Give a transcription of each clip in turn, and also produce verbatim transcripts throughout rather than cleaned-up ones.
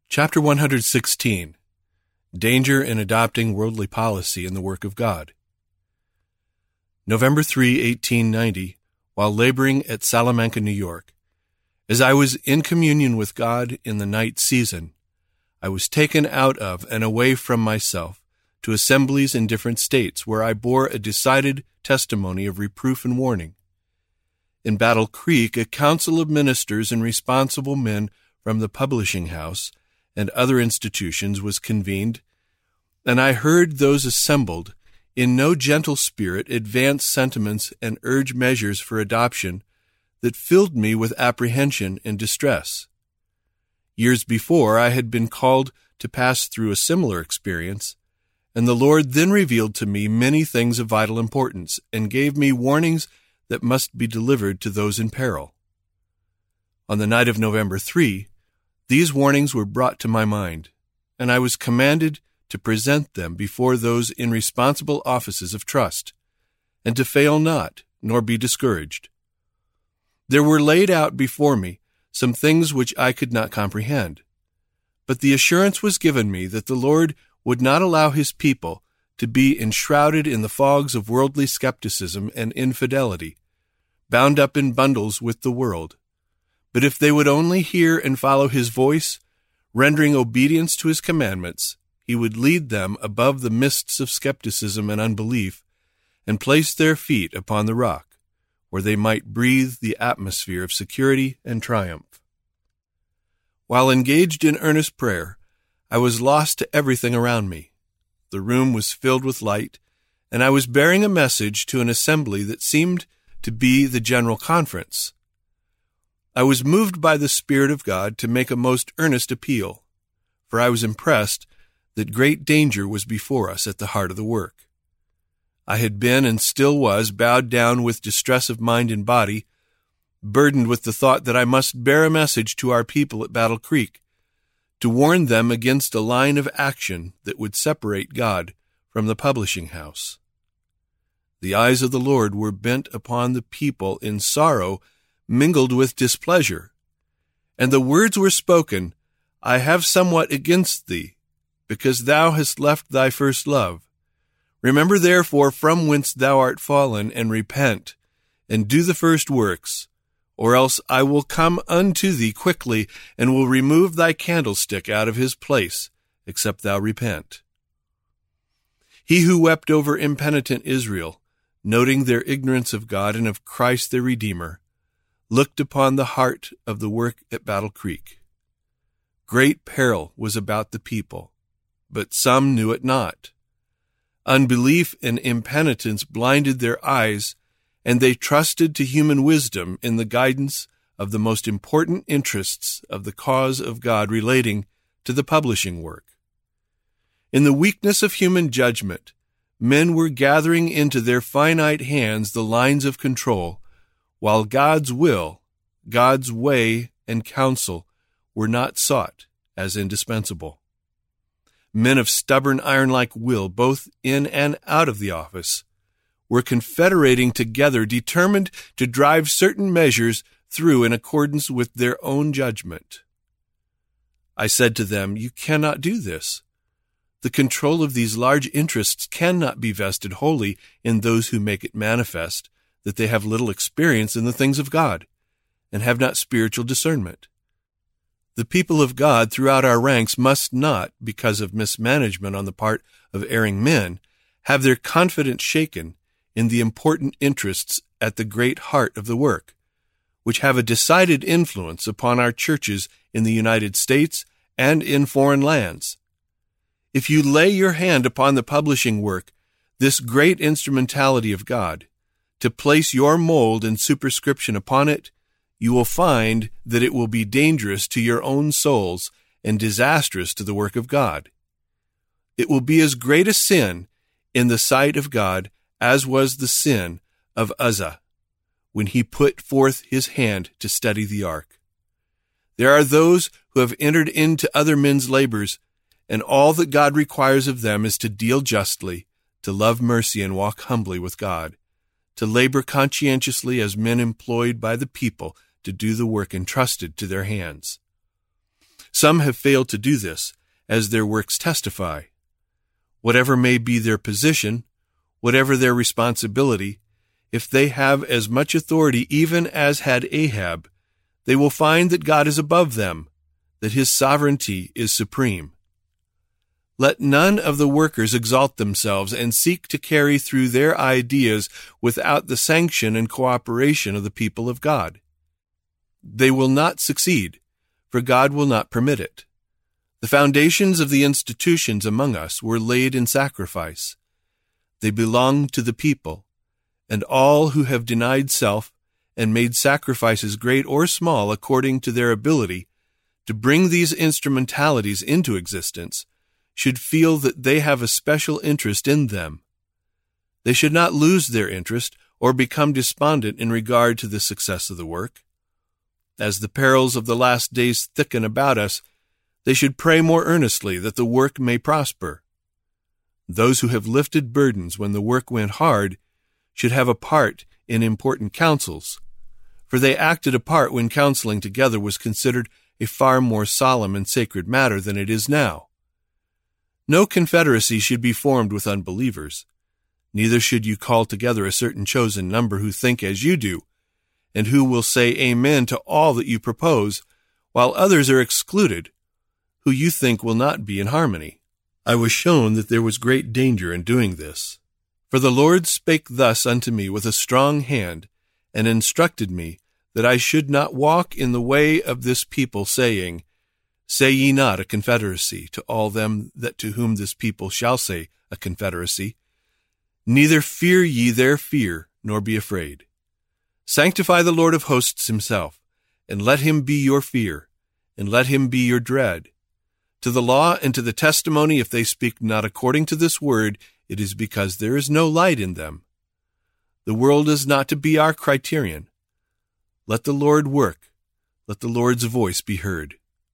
Chapter one hundred sixteen. Danger in Adopting Worldly Policy in the Work of God. November third, eighteen ninety, while laboring at Salamanca, New York. As I was in communion with God in the night season, I was taken out of and away from myself to assemblies in different states where I bore a decided testimony of reproof and warning. In Battle Creek, a council of ministers and responsible men from the publishing house and other institutions was convened, and I heard those assembled in no gentle spirit advance sentiments and urge measures for adoption that filled me with apprehension and distress. Years before, I had been called to pass through a similar experience, and the Lord then revealed to me many things of vital importance and gave me warnings that must be delivered to those in peril. On the night of November third, these warnings were brought to my mind, and I was commanded to present them before those in responsible offices of trust, and to fail not, nor be discouraged. There were laid out before me some things which I could not comprehend, but the assurance was given me that the Lord would not allow his people to be enshrouded in the fogs of worldly skepticism and infidelity, bound up in bundles with the world. But if they would only hear and follow his voice, rendering obedience to his commandments, he would lead them above the mists of skepticism and unbelief, and place their feet upon the rock, where they might breathe the atmosphere of security and triumph. While engaged in earnest prayer, I was lost to everything around me. The room was filled with light, and I was bearing a message to an assembly that seemed to be the General Conference. I was moved by the Spirit of God to make a most earnest appeal, for I was impressed that great danger was before us at the heart of the work. I had been and still was bowed down with distress of mind and body, burdened with the thought that I must bear a message to our people at Battle Creek, to warn them against a line of action that would separate God from the publishing house. The eyes of the Lord were bent upon the people in sorrow mingled with displeasure, and the words were spoken, I have somewhat against thee, because thou hast left thy first love. Remember therefore from whence thou art fallen, and repent, and do the first works, or else I will come unto thee quickly, and will remove thy candlestick out of his place, except thou repent. He who wept over impenitent Israel, noting their ignorance of God and of Christ their Redeemer, looked upon the heart of the work at Battle Creek. Great peril was about the people, but some knew it not. Unbelief and impenitence blinded their eyes, and they trusted to human wisdom in the guidance of the most important interests of the cause of God relating to the publishing work. In the weakness of human judgment, men were gathering into their finite hands the lines of control, while God's will, God's way, and counsel were not sought as indispensable. Men of stubborn iron-like will, both in and out of the office, were confederating together, determined to drive certain measures through in accordance with their own judgment. I said to them, you cannot do this. The control of these large interests cannot be vested wholly in those who make it manifest that they have little experience in the things of God, and have not spiritual discernment. The people of God throughout our ranks must not, because of mismanagement on the part of erring men, have their confidence shaken in the important interests at the great heart of the work, which have a decided influence upon our churches in the United States and in foreign lands. If you lay your hand upon the publishing work, this great instrumentality of God, to place your mold and superscription upon it, you will find that it will be dangerous to your own souls and disastrous to the work of God. It will be as great a sin in the sight of God as was the sin of Uzzah when he put forth his hand to steady the ark. There are those who have entered into other men's labors, and all that God requires of them is to deal justly, to love mercy and walk humbly with God, to labor conscientiously as men employed by the people to do the work entrusted to their hands. Some have failed to do this, as their works testify. Whatever may be their position, whatever their responsibility, if they have as much authority even as had Ahab, they will find that God is above them, that his sovereignty is supreme. Let none of the workers exalt themselves and seek to carry through their ideas without the sanction and cooperation of the people of God. They will not succeed, for God will not permit it. The foundations of the institutions among us were laid in sacrifice. They belong to the people, and all who have denied self and made sacrifices great or small according to their ability to bring these instrumentalities into existence should feel that they have a special interest in them. They should not lose their interest or become despondent in regard to the success of the work. As the perils of the last days thicken about us, they should pray more earnestly that the work may prosper. Those who have lifted burdens when the work went hard should have a part in important councils, for they acted a part when counseling together was considered a far more solemn and sacred matter than it is now. No confederacy should be formed with unbelievers. Neither should you call together a certain chosen number who think as you do, and who will say amen to all that you propose, while others are excluded, who you think will not be in harmony. I was shown that there was great danger in doing this. For the Lord spake thus unto me with a strong hand, and instructed me that I should not walk in the way of this people, saying, Say ye not a confederacy to all them that to whom this people shall say a confederacy. Neither fear ye their fear, nor be afraid. Sanctify the Lord of hosts himself, and let him be your fear, and let him be your dread. To the law and to the testimony, if they speak not according to this word, it is because there is no light in them. The world is not to be our criterion. Let the Lord work. Let the Lord's voice be heard.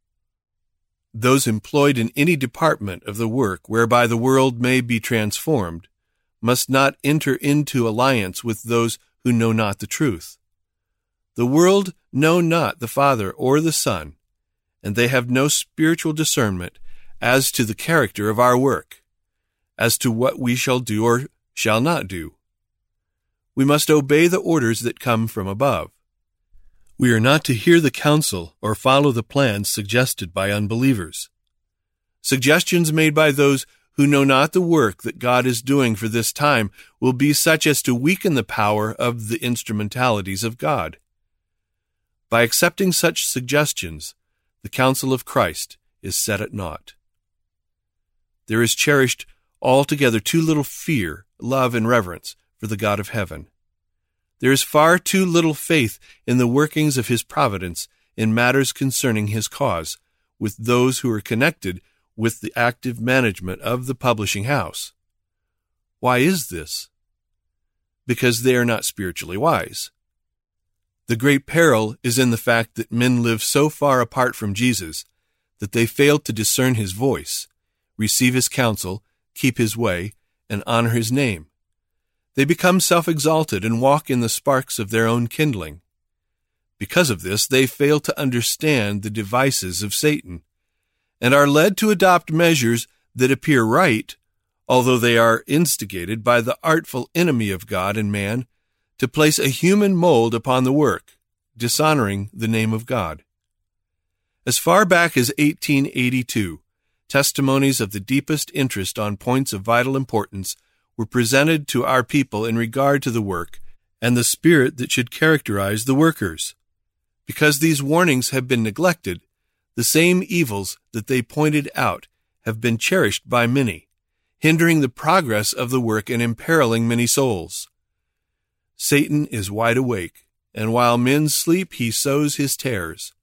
Those employed in any department of the work whereby the world may be transformed must not enter into alliance with those who know not the truth. The world know not the Father or the Son, and they have no spiritual discernment as to the character of our work, as to what we shall do or shall not do. We must obey the orders that come from above. We are not to hear the counsel or follow the plans suggested by unbelievers. Suggestions made by those who know not the work that God is doing for this time will be such as to weaken the power of the instrumentalities of God. By accepting such suggestions, the counsel of Christ is set at naught. There is cherished altogether too little fear, love, and reverence for the God of heaven. There is far too little faith in the workings of his providence in matters concerning his cause with those who are connected with the active management of the publishing house. Why is this? Because they are not spiritually wise. The great peril is in the fact that men live so far apart from Jesus that they fail to discern his voice, receive his counsel, keep his way, and honor his name. They become self-exalted and walk in the sparks of their own kindling. Because of this, they fail to understand the devices of Satan, and are led to adopt measures that appear right, although they are instigated by the artful enemy of God and man to place a human mold upon the work, dishonoring the name of God. As far back as eighteen eighty-two, testimonies of the deepest interest on points of vital importance were presented to our people in regard to the work and the spirit that should characterize the workers. Because these warnings have been neglected, the same evils that they pointed out have been cherished by many, hindering the progress of the work and imperiling many souls. Satan is wide awake, and while men sleep, he sows his tares.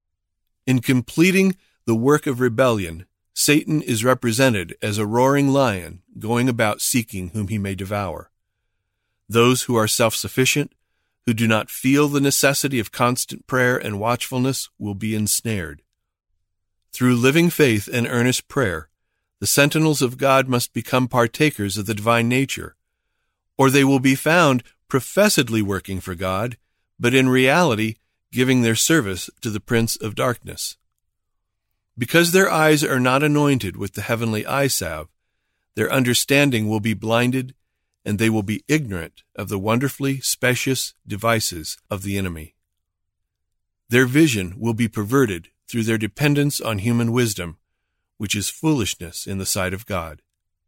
In completing the work of rebellion, Satan is represented as a roaring lion going about seeking whom he may devour. Those who are self-sufficient, who do not feel the necessity of constant prayer and watchfulness, will be ensnared. Through living faith and earnest prayer, the sentinels of God must become partakers of the divine nature, or they will be found professedly working for God, but in reality giving their service to the prince of darkness. Because their eyes are not anointed with the heavenly eye salve, their understanding will be blinded, and they will be ignorant of the wonderfully specious devices of the enemy. Their vision will be perverted through their dependence on human wisdom, which is foolishness in the sight of God.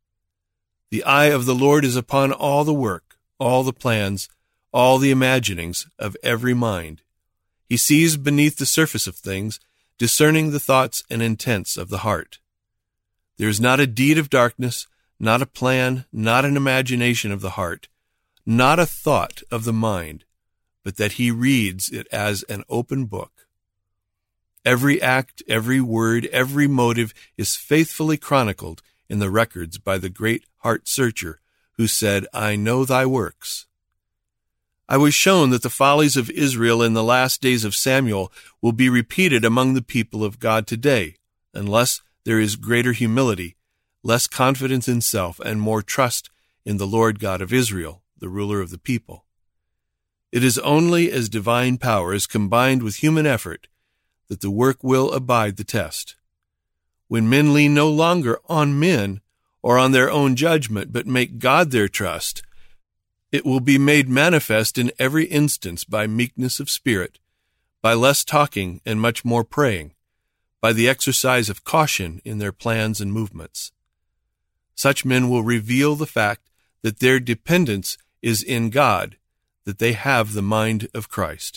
The eye of the Lord is upon all the work, all the plans, all the imaginings of every mind. He sees beneath the surface of things, discerning the thoughts and intents of the heart. There is not a deed of darkness, not a plan, not an imagination of the heart, not a thought of the mind, but that he reads it as an open book. Every act, every word, every motive is faithfully chronicled in the records by the great heart searcher who said, I know thy works. I was shown that the follies of Israel in the last days of Samuel will be repeated among the people of God today, unless there is greater humility, less confidence in self, and more trust in the Lord God of Israel, the ruler of the people. It is only as divine power is combined with human effort that the work will abide the test. When men lean no longer on men or on their own judgment, but make God their trust, it will be made manifest in every instance by meekness of spirit, by less talking and much more praying, by the exercise of caution in their plans and movements. Such men will reveal the fact that their dependence is in God, that they have the mind of Christ.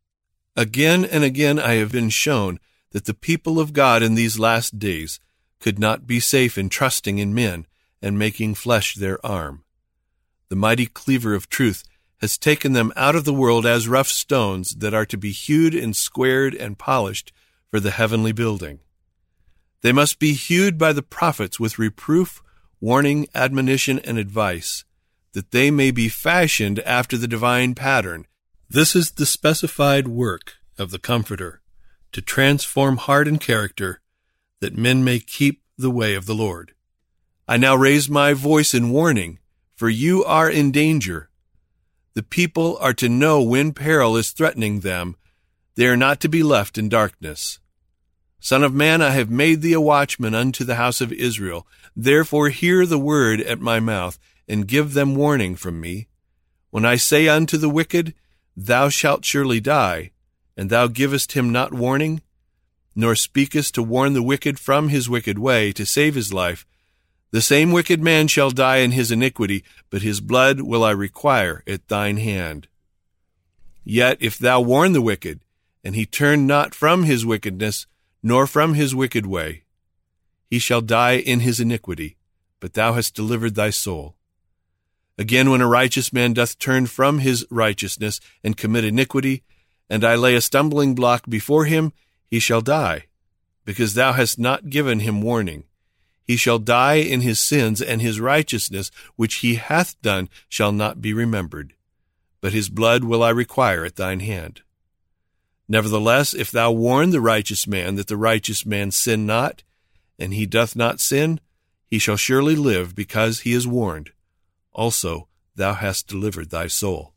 Again and again I have been shown that the people of God in these last days could not be safe in trusting in men and making flesh their arm. The mighty cleaver of truth has taken them out of the world as rough stones that are to be hewed and squared and polished for the heavenly building. They must be hewed by the prophets with reproof, warning, admonition, and advice, that they may be fashioned after the divine pattern. This is the specified work of the Comforter, to transform heart and character, that men may keep the way of the Lord. I now raise my voice in warning, for you are in danger. The people are to know when peril is threatening them. They are not to be left in darkness. Son of man, I have made thee a watchman unto the house of Israel. Therefore hear the word at my mouth, and give them warning from me. When I say unto the wicked, Thou shalt surely die, and thou givest him not warning, nor speakest to warn the wicked from his wicked way, to save his life, the same wicked man shall die in his iniquity, but his blood will I require at thine hand. Yet if thou warn the wicked, and he turn not from his wickedness, nor from his wicked way, he shall die in his iniquity, but thou hast delivered thy soul. Again, when a righteous man doth turn from his righteousness and commit iniquity, and I lay a stumbling block before him, he shall die, because thou hast not given him warning. He shall die in his sins, and his righteousness which he hath done shall not be remembered. But his blood will I require at thine hand. Nevertheless, if thou warn the righteous man that the righteous man sin not, and he doth not sin, he shall surely live because he is warned. Also thou hast delivered thy soul.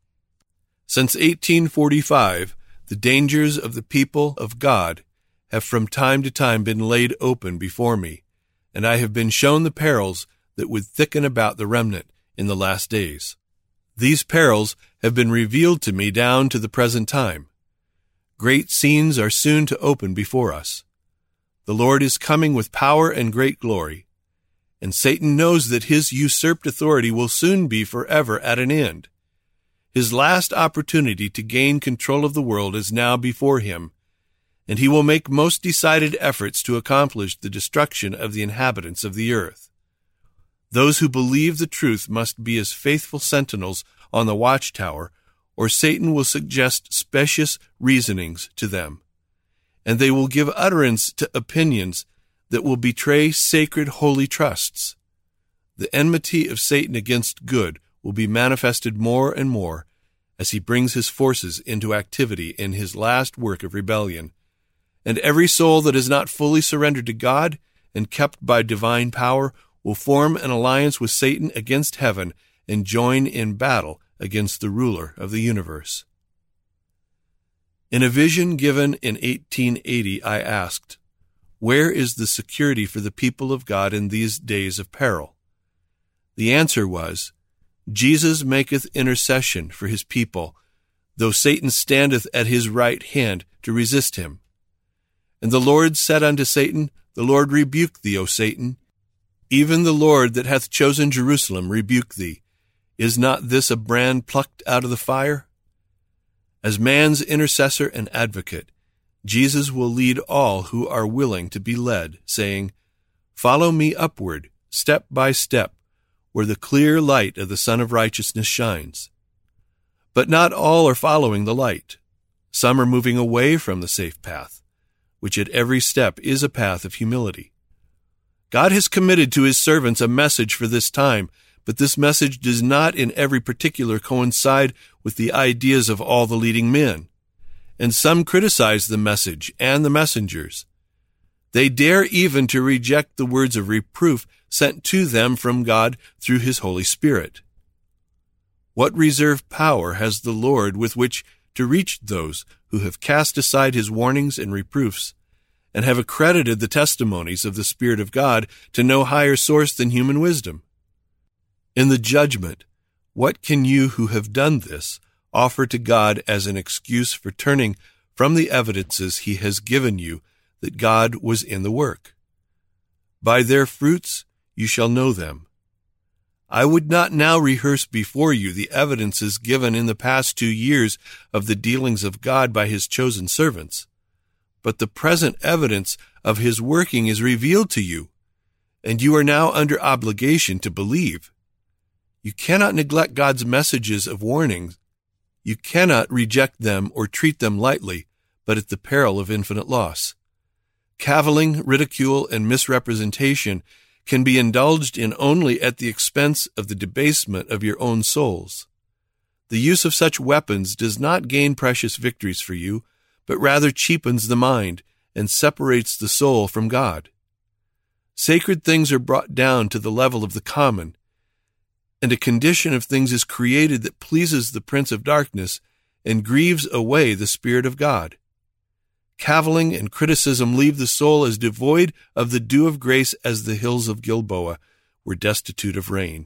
Since eighteen forty-five, the dangers of the people of God have from time to time been laid open before me, and I have been shown the perils that would thicken about the remnant in the last days. These perils have been revealed to me down to the present time. Great scenes are soon to open before us. The Lord is coming with power and great glory, and Satan knows that his usurped authority will soon be forever at an end. His last opportunity to gain control of the world is now before him, and he will make most decided efforts to accomplish the destruction of the inhabitants of the earth. Those who believe the truth must be as faithful sentinels on the watchtower, or Satan will suggest specious reasonings to them, and they will give utterance to opinions that will betray sacred holy trusts. The enmity of Satan against good will be manifested more and more as he brings his forces into activity in his last work of rebellion, and every soul that is not fully surrendered to God and kept by divine power will form an alliance with Satan against heaven and join in battle against the ruler of the universe. In a vision given in eighteen eighty, I asked, Where is the security for the people of God in these days of peril? The answer was, Jesus maketh intercession for his people, though Satan standeth at his right hand to resist him. And the Lord said unto Satan, The Lord rebuke thee, O Satan. Even the Lord that hath chosen Jerusalem rebuke thee. Is not this a brand plucked out of the fire? As man's intercessor and advocate, Jesus will lead all who are willing to be led, saying, Follow me upward, step by step, where the clear light of the Sun of Righteousness shines. But not all are following the light. Some are moving away from the safe path, which at every step is a path of humility. God has committed to his servants a message for this time, but this message does not in every particular coincide with the ideas of all the leading men. And some criticize the message and the messengers. They dare even to reject the words of reproof sent to them from God through his Holy Spirit. What reserve power has the Lord with which to reach those who have cast aside his warnings and reproofs, and have accredited the testimonies of the Spirit of God to no higher source than human wisdom? In the judgment, what can you who have done this offer to God as an excuse for turning from the evidences he has given you that God was in the work? By their fruits you shall know them. I would not now rehearse before you the evidences given in the past two years of the dealings of God by his chosen servants, but the present evidence of his working is revealed to you, and you are now under obligation to believe. You cannot neglect God's messages of warnings. You cannot reject them or treat them lightly, but at the peril of infinite loss. Cavilling, ridicule, and misrepresentation can be indulged in only at the expense of the debasement of your own souls. The use of such weapons does not gain precious victories for you, but rather cheapens the mind and separates the soul from God. Sacred things are brought down to the level of the common, and a condition of things is created that pleases the prince of darkness and grieves away the Spirit of God. Cavilling and criticism leave the soul as devoid of the dew of grace as the hills of Gilboa were destitute of rain.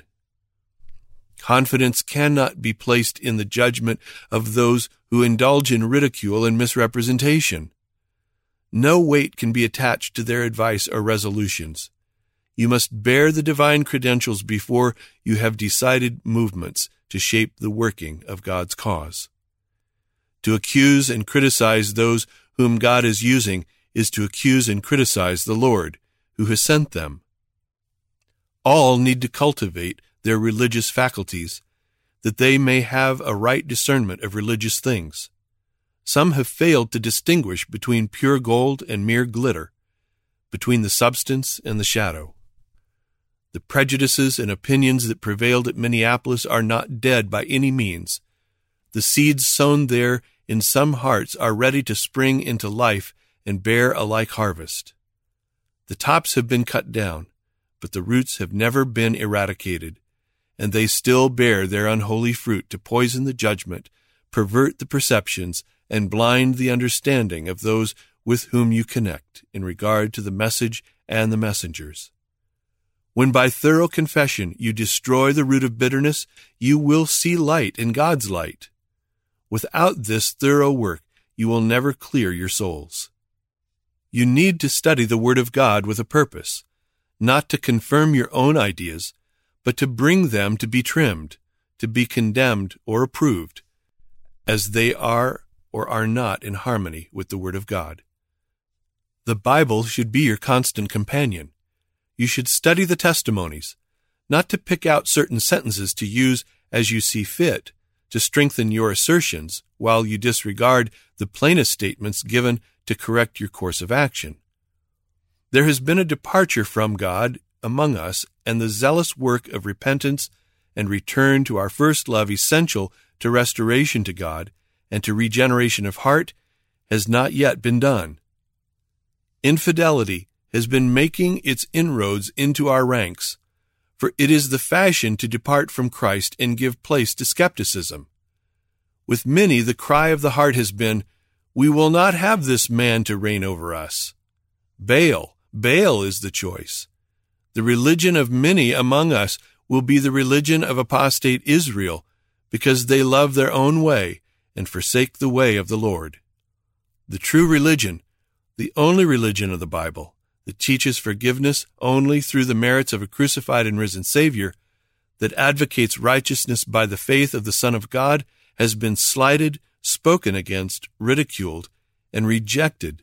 Confidence cannot be placed in the judgment of those who indulge in ridicule and misrepresentation. No weight can be attached to their advice or resolutions. You must bear the divine credentials before you have decided movements to shape the working of God's cause. To accuse and criticize those whom God is using is to accuse and criticize the Lord, who has sent them. All need to cultivate their religious faculties, that they may have a right discernment of religious things. Some have failed to distinguish between pure gold and mere glitter, between the substance and the shadow. The prejudices and opinions that prevailed at Minneapolis are not dead by any means. The seeds sown there in some hearts are ready to spring into life and bear a like harvest. The tops have been cut down, but the roots have never been eradicated, and they still bear their unholy fruit to poison the judgment, pervert the perceptions, and blind the understanding of those with whom you connect in regard to the message and the messengers. When by thorough confession you destroy the root of bitterness, you will see light in God's light. Without this thorough work, you will never clear your souls. You need to study the Word of God with a purpose, not to confirm your own ideas, but to bring them to be trimmed, to be condemned or approved, as they are or are not in harmony with the Word of God. The Bible should be your constant companion. You should study the testimonies, not to pick out certain sentences to use as you see fit, to strengthen your assertions, while you disregard the plainest statements given to correct your course of action. There has been a departure from God among us, and the zealous work of repentance and return to our first love, essential to restoration to God and to regeneration of heart, has not yet been done. Infidelity has been making its inroads into our ranks, for it is the fashion to depart from Christ and give place to skepticism. With many, the cry of the heart has been, "We will not have this man to reign over us." Baal, Baal is the choice. The religion of many among us will be the religion of apostate Israel, because they love their own way and forsake the way of the Lord. The true religion, the only religion of the Bible, that teaches forgiveness only through the merits of a crucified and risen Savior, that advocates righteousness by the faith of the Son of God, has been slighted, spoken against, ridiculed, and rejected.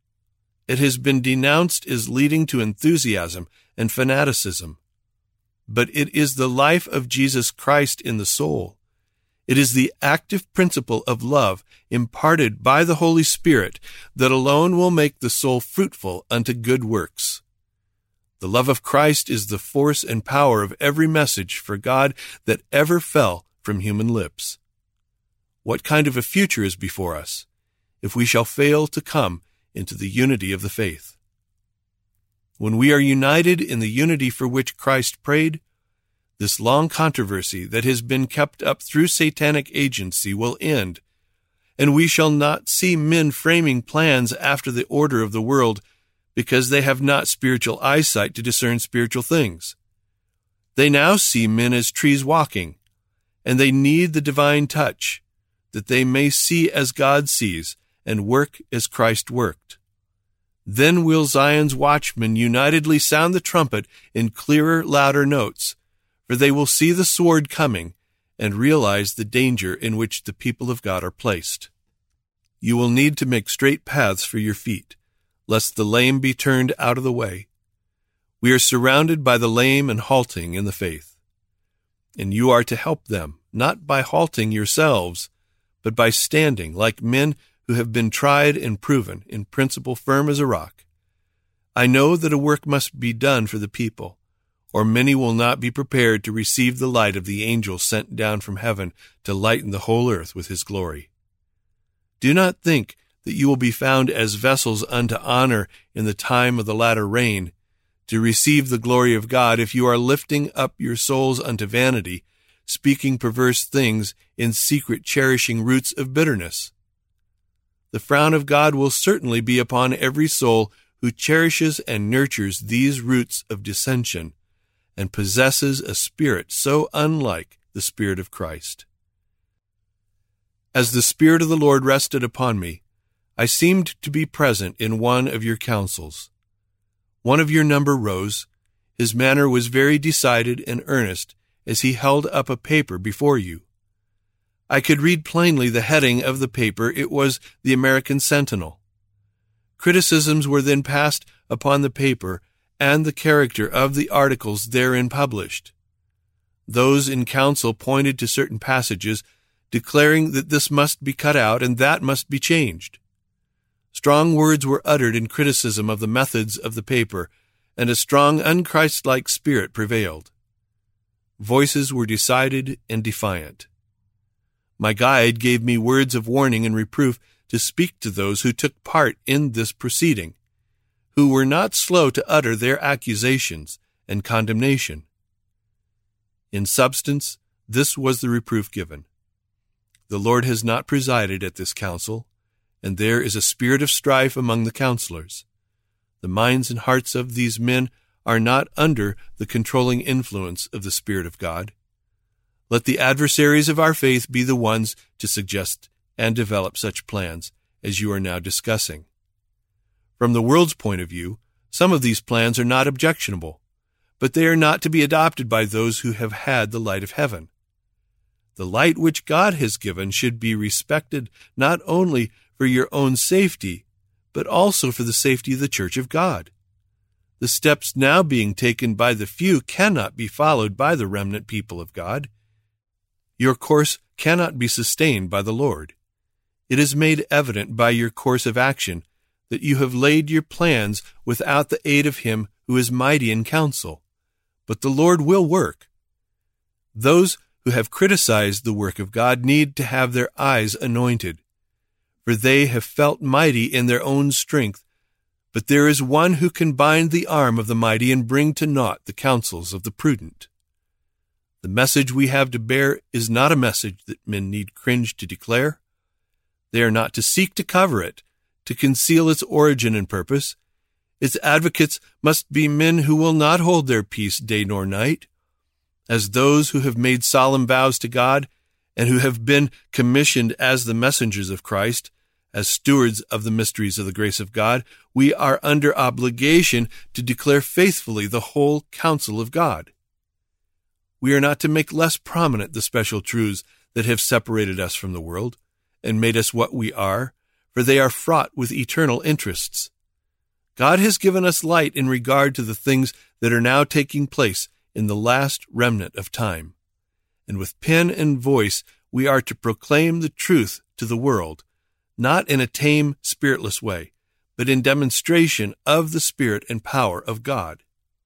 It has been denounced as leading to enthusiasm and fanaticism. But it is the life of Jesus Christ in the soul. It is the active principle of love imparted by the Holy Spirit that alone will make the soul fruitful unto good works. The love of Christ is the force and power of every message for God that ever fell from human lips. What kind of a future is before us if we shall fail to come into the unity of the faith? When we are united in the unity for which Christ prayed, this long controversy that has been kept up through satanic agency will end, and we shall not see men framing plans after the order of the world because they have not spiritual eyesight to discern spiritual things. They now see men as trees walking, and they need the divine touch, that they may see as God sees and work as Christ worked. Then will Zion's watchmen unitedly sound the trumpet in clearer, louder notes, for they will see the sword coming and realize the danger in which the people of God are placed. You will need to make straight paths for your feet, lest the lame be turned out of the way. We are surrounded by the lame and halting in the faith, and you are to help them, not by halting yourselves, but by standing like men who have been tried and proven, in principle firm as a rock. I know that a work must be done for the people, or many will not be prepared to receive the light of the angel sent down from heaven to lighten the whole earth with his glory. Do not think that you will be found as vessels unto honor in the time of the latter rain, to receive the glory of God, if you are lifting up your souls unto vanity, speaking perverse things, in secret cherishing roots of bitterness. The frown of God will certainly be upon every soul who cherishes and nurtures these roots of dissension, and possesses a spirit so unlike the Spirit of Christ. As the Spirit of the Lord rested upon me, I seemed to be present in one of your councils. One of your number rose. His manner was very decided and earnest as he held up a paper before you. I could read plainly the heading of the paper. It was the American Sentinel. Criticisms were then passed upon the paper and the character of the articles therein published. Those in council pointed to certain passages, declaring that this must be cut out and that must be changed. Strong words were uttered in criticism of the methods of the paper, and a strong unchristlike spirit prevailed. Voices were decided and defiant. My guide gave me words of warning and reproof to speak to those who took part in this proceeding, who were not slow to utter their accusations and condemnation. In substance, this was the reproof given. The Lord has not presided at this council, and there is a spirit of strife among the counselors. The minds and hearts of these men are not under the controlling influence of the Spirit of God. Let the adversaries of our faith be the ones to suggest and develop such plans as you are now discussing. From the world's point of view, some of these plans are not objectionable, but they are not to be adopted by those who have had the light of heaven. The light which God has given should be respected not only for your own safety, but also for the safety of the Church of God. The steps now being taken by the few cannot be followed by the remnant people of God. Your course cannot be sustained by the Lord. It is made evident by your course of action that you have laid your plans without the aid of him who is mighty in counsel. But the Lord will work. Those who have criticized the work of God need to have their eyes anointed, for they have felt mighty in their own strength. But there is one who can bind the arm of the mighty and bring to naught the counsels of the prudent. The message we have to bear is not a message that men need cringe to declare. They are not to seek to cover it, to conceal its origin and purpose. Its advocates must be men who will not hold their peace day nor night. As those who have made solemn vows to God and who have been commissioned as the messengers of Christ, as stewards of the mysteries of the grace of God, we are under obligation to declare faithfully the whole counsel of God. We are not to make less prominent the special truths that have separated us from the world and made us what we are, for they are fraught with eternal interests. God has given us light in regard to the things that are now taking place in the last remnant of time. And with pen and voice we are to proclaim the truth to the world, not in a tame, spiritless way, but in demonstration of the Spirit and power of God.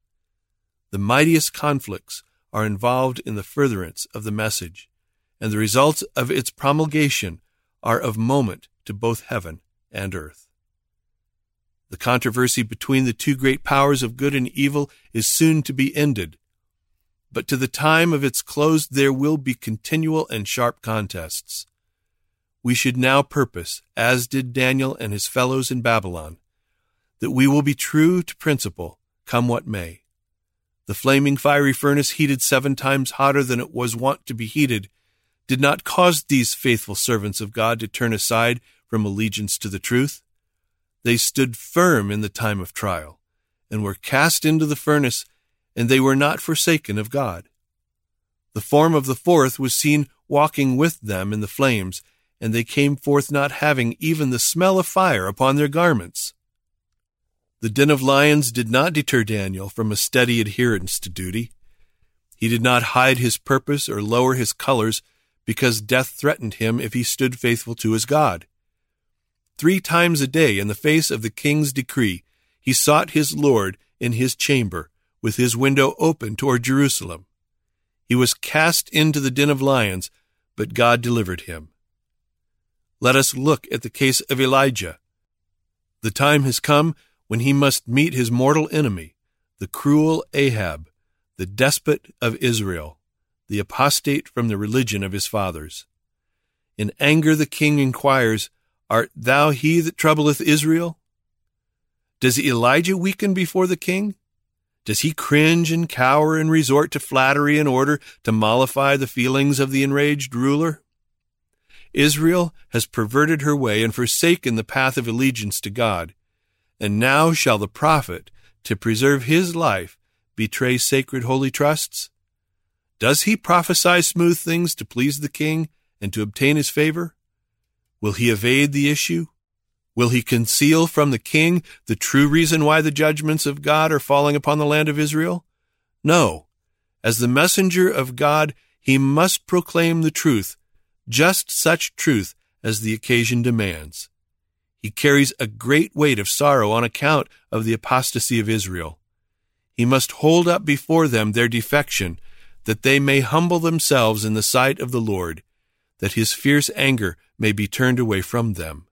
The mightiest conflicts are involved in the furtherance of the message, and the results of its promulgation are of moment to both heaven and earth. The controversy between the two great powers of good and evil is soon to be ended, but to the time of its close there will be continual and sharp contests. We should now purpose, as did Daniel and his fellows in Babylon, that we will be true to principle, come what may. The flaming fiery furnace, heated seven times hotter than it was wont to be heated, did not cause these faithful servants of God to turn aside from allegiance to the truth. They stood firm in the time of trial, and were cast into the furnace, and they were not forsaken of God. The form of the fourth was seen walking with them in the flames, and they came forth not having even the smell of fire upon their garments. The den of lions did not deter Daniel from a steady adherence to duty. He did not hide his purpose or lower his colors because death threatened him if he stood faithful to his God. Three times a day, in the face of the king's decree, he sought his Lord in his chamber, with his window open toward Jerusalem. He was cast into the den of lions, but God delivered him. Let us look at the case of Elijah. The time has come when he must meet his mortal enemy, the cruel Ahab, the despot of Israel, the apostate from the religion of his fathers. In anger the king inquires, "Art thou he that troubleth Israel?" Does Elijah weaken before the king? Does he cringe and cower and resort to flattery in order to mollify the feelings of the enraged ruler? Israel has perverted her way and forsaken the path of allegiance to God, and now shall the prophet, to preserve his life, betray sacred holy trusts? Does he prophesy smooth things to please the king and to obtain his favor? Will he evade the issue? Will he conceal from the king the true reason why the judgments of God are falling upon the land of Israel? No. As the messenger of God, he must proclaim the truth, just such truth as the occasion demands. He carries a great weight of sorrow on account of the apostasy of Israel. He must hold up before them their defection, that they may humble themselves in the sight of the Lord, that his fierce anger may be turned away from them.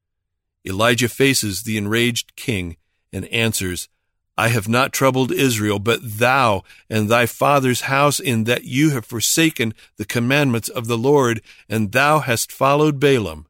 Elijah faces the enraged king and answers, "I have not troubled Israel, but thou and thy father's house, in that you have forsaken the commandments of the Lord, and thou hast followed Balaam."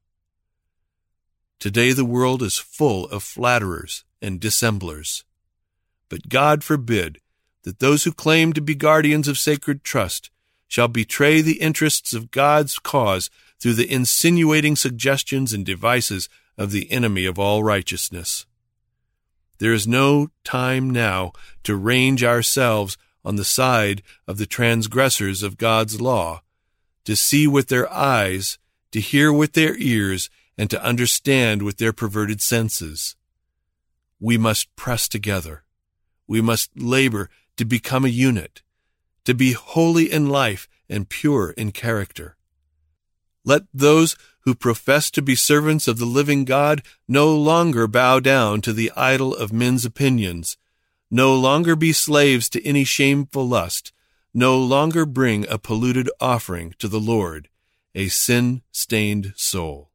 Today the world is full of flatterers and dissemblers. But God forbid that those who claim to be guardians of sacred trust shall betray the interests of God's cause through the insinuating suggestions and devices of the enemy of all righteousness. There is no time now to range ourselves on the side of the transgressors of God's law, to see with their eyes, to hear with their ears, and to understand with their perverted senses. We must press together. We must labor to become a unit, to be holy in life and pure in character. Let those who profess to be servants of the living God no longer bow down to the idol of men's opinions, no longer be slaves to any shameful lust, no longer bring a polluted offering to the Lord, a sin-stained soul.